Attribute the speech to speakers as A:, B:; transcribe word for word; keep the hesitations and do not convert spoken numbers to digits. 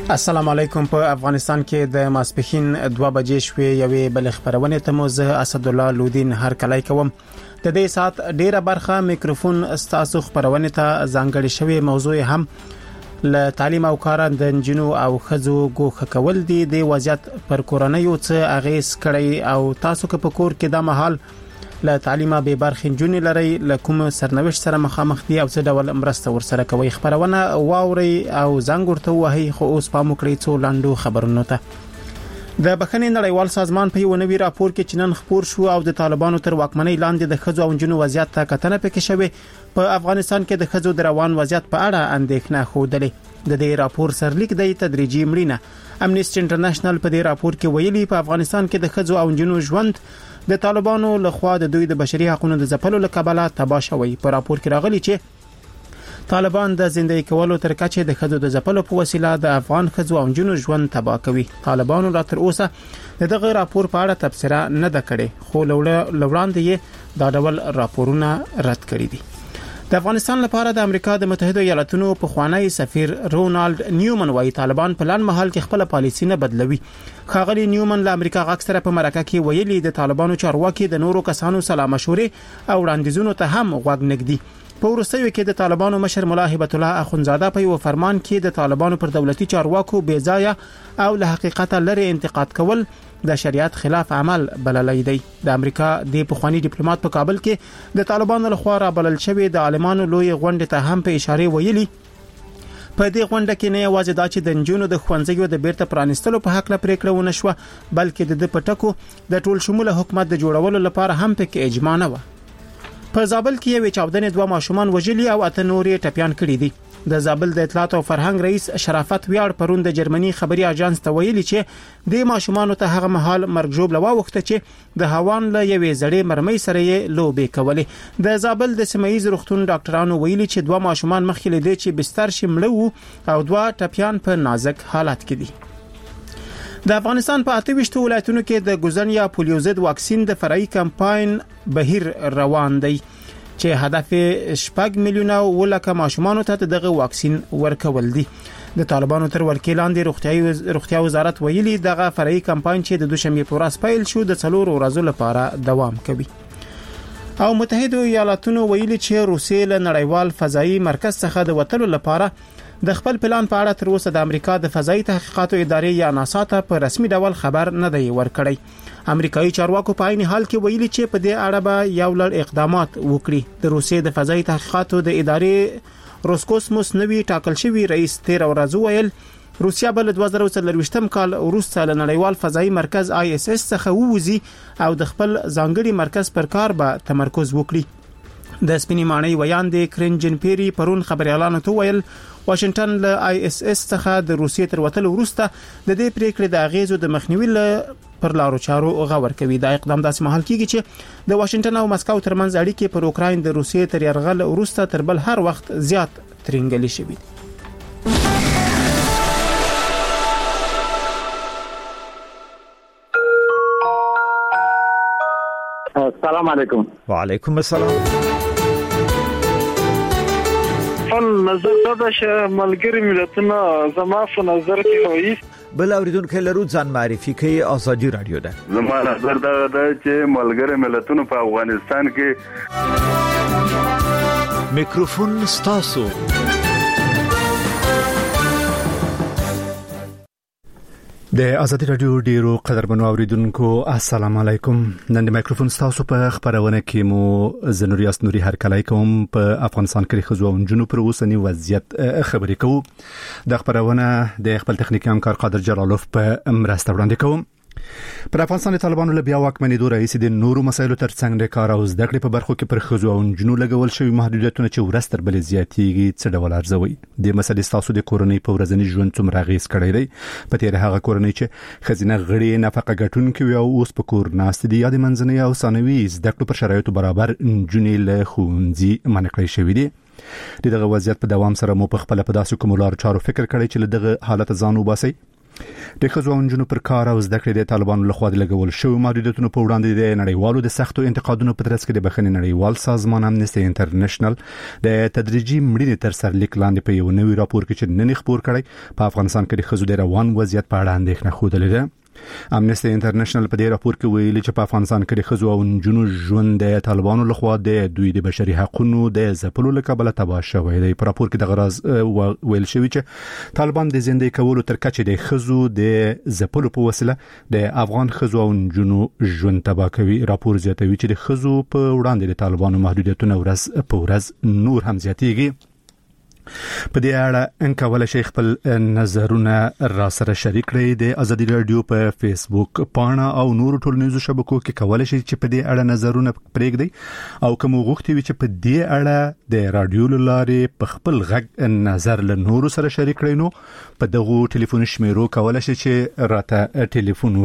A: السلام علیکم. په افغانستان کې د ماسپښین دوه بجې شوې یوې بل خبرونه ته مو زه اسد الله لودین هر کله کوم. د دې سات ډیره برخه میکروفون استاسو خبرونه ته ځانګړې شوی موضوع هم ل تعلیم او کار د جنو او خزو ګوخه کول دي. د وضعیت پر کورنۍ او څه اغیز کړي او تاسو که په کور کې د محل له تعلیمه به برخې جونې لري لکوم سرنوشت سره مخامخ دي او څه ډول مرسته ورسره کوي. خبرونه واوري او زنګ ورته وهي خو اوس پام وکړئ څو لاندو خبرونو ته. د بخښنې نړیوال سازمان په یو نوي راپور کې چنن خبر شو او د طالبانو تر واکمنۍ لاندې د خزو او جنو وضعیت ته کتنه پکې شوی. په افغانستان کې د خزو د روان وضعیت په اړه اندېښنه خوده. د دې راپور سرلیک د تدریجي مړینه امنیسټي انټرنیشنل په دې راپور کې ویلي په افغانستان کې د خزو او جنو ژوند د طالبانو لخوا د دوی د بشري حقوقو د ځپلو لکبله تباه شوی. په راپور کې راغلي چې طالبان د زندګۍ کولو تر کچه د خزو د ځپلو په وسیله د افغان خزو او جنو ژوند تباه کوي. طالبانو لا تر اوسه دغه راپور په اړه تبصره نه ده کړې خو لوړاندې یې دا ډول راپورونه رد کړي دي. د افغانستان لپاره د امریکا د متحده ایالاتونو په خوانی سفیر رونالد نیومن وايي طالبان په لن محل کې خپل پالیسي نه بدلوي. خاغلی نیومن له امریکا غاک سره په مرکه کې ویلي د طالبانو چارواکي د نورو کسانو سلا مشورې او وړاندیزونو ته هم غوږ نږدي. په ورستیو کې د طالبانو مشر مولا هبت الله اخونزاده په یو فرمان کې د طالبانو پر دولتي چارواکو بې ځای او له حقیقت لري انتقاد کول د شریعت خلاف عمل بللی دی. د امریکا د پخوانی ډیپلوماټ په کابل کې د طالبانو لخوا را بلل شوی د عالمانو لوی غونډه ته هم په اشاره ویلي په دې غونډه کې نه یوازې دا چې د نجونو د خوندزیو د بیرته پرانستلو په حق لا پریکړه ونه شو بلکې د پټکو د ټول شموله حکومت د جوړولو لپاره هم پکې اجماع نه و. په زابل کې یو چاودنې دوه ماشومان وژلي او اته نورې ټپيان کړي دي. د زابل د اطلاعات او فرهنګ رئیس شرافت ویاړ پرون د جرمني خبري اژانس ته ویلي چې د ماشومان ته هغه مهال مرګ جوړ لوا وخت چې د هوان له یوې زړې مرمۍ سره یې لوبې کولې. د زابل د سیمایي روغتون ډاکټرانو ویلي چې دوه ماشومان مخکې لیدل چې بستر شملو او دوه ټپيان په نازک حالت کې دي. د افغانستان په اته ویشت ولایتونو کې د ګوزن یا پولیو ضد واکسین د فرعي کمپاین بهیر روان دی چې هدف شپږ میلیونه ولکه ماشومان ته دغه واکسین ورکول دي. د طالبانو تر ورکې لاندې روغتیاي روغتیا وزارت ویلي دغه فرعي کمپاین چې د دوشنبه په ورځ پیل شو د څلور ورځو لپاره دوام کوي. او متحده ایالاتونو ویلي چې روسیې له نړیوال فضایي مرکز څخه د وټلو لپاره د خپل پلان په اړه تر اوسه د امریکا د فضایي تحقیقاتو ادارې یا ناسا ته په رسمي ډول خبر نه دی ورکړی. امریکایي چارواکو په عین حال کې ویلي چې په دې اړه به یو لړ اقدامات وکړي. د روسیې د فضایي تحقیقاتو د ادارې روسکوسموس نوی ټاکل شوی رئیس تیر ورځ ویل روسیا بل دوه زره څلرويشتم کال وروسته له نړیوال فضایي مرکز آی اس اس څخه ووزي او د خپل ځانګړي مرکز پر کار به تمرکز وکړي. د سپینی معنی ویان د کرنجن پیری پرون خبريالانو ته ویل واشنگټن له آی اس اس څخه د روسیې تر وټلو وروسته د دې پریکړې د اغیزو د مخنیوي له پر لارو چارو غور کوي. دا اقدام داسې مهال کیږي چې د واشنگټن او مسکو ترمنځ اړیکې پر اوکراین د روسیې تر یرغل وروسته تر بل هر وخت زیات ترنګلي شوي.
B: السلام علیکم.
C: وعلیکم السلام.
D: فن نظر دا چې ملګری ملتونه زما په نظر کې وایي
C: بل اوریدونکو لرو ځان معرفي کوي ازادي رادیو ده.
E: زما نظر دا ده چې ملګری ملتونه په افغانستان کې
C: میکروفون ستاسو. د ازادي رادیو ډیرو قدرمنو اوریدونکو السلام علیکم. نن د میکروفون ستاسو په خبرونه کې مو زنوریاس نوري هر کله کوم په افغانستان کې خزو او جنوب پر اوسنی وضعیت خبرې کوم. د خبرونه د خپل تخنیکی همکار قادر جلالوف په مرسته وړاندې کوم. پر افغانستان طالبانو له بیا واکمنۍ دوه رئیس د نورو مسایلو ترڅنګ د کار او زده کړې په برخو کې پر خزو او جنوب لګول شوی محدودیتونه چې ورستر بل زیاتېږي څه ډول ارزوي. د مسلې تاسو د کورنۍ په ورځني ژوند څومره غیس کړی دی. په تیر هغه کورنۍ چې خزینه غړي نفقه ګټونکي او اوس په کور ناست دي یا د منځنۍ او ثانوي زده کړو پر شرایطو برابر جنې له ښوونځي منع کړی شوی دي. دغه وضعیت په دوام سره مو په خپل په داسې کومولار چارو فکر کړی چې دغه حالت ځان وباسي. د ښځو او نجونو پر کار او زده کړې د طالبانو لخوا د لګول شوی محدودیتونو په وړاندې د نړیوالو د سختو انتقادونو په ترڅ کې د بخښنې نړیوال سازمان امنیستي انټرنیشنل د تدریجي مړینې تر سرلیک لاندې په یو نوی راپور کې چې نن خبر کړی په افغانستان کې د ښځو د روان وضعیت په اړه اندېښنه خوده لیده. امنیستي انټرنیشنل په دې راپور کې ویلي چې په افغانستان کې د ښځو او نجونو ژوند د طالبانو لخوا د دوی د بشري حقوقو د ځپلو له کبله تباه شوی دی. په راپور کې د غراز ویل شوی چې طالبان د زندګۍ کولو تر کچې د ښځو د ځپلو په وسیله د افغان ښځو او نجونو ژوند تباه کوي. راپور زیاتوي چې د ښځو په وړاندې د طالبانو محدودیتونه ورځ په ورځ نور هم زیاتېږي. په دې اړه ان کولای شي خپل نظرونه را سره شریک کړئ د ازادي رادیو په فیسبوک پاڼه او نور ټولنیزو شبکو کې کولای شي چې په دې اړه نظرونه پرېږدئ او کوم غوښتي وي چې په دې اړه د رادیو لارې په خپل غږ نظر له نور سره شریک کړئ نو په دغه ټلیفون شمیرو کولای شي چې راته ټلیفون